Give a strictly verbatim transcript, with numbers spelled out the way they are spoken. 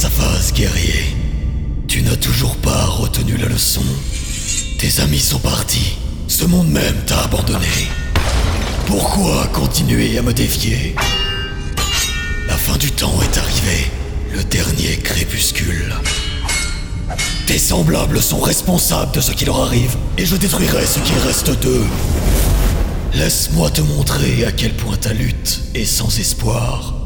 face à face, guerrier. Tu n'as toujours pas retenu la leçon. Tes amis sont partis. Ce monde même t'a abandonné. Pourquoi continuer à me défier? La fin du temps est arrivée. Le dernier crépuscule. Tes semblables sont responsables de ce qui leur arrive, et je détruirai ce qu'il reste d'eux. Laisse-moi te montrer à quel point ta lutte est sans espoir.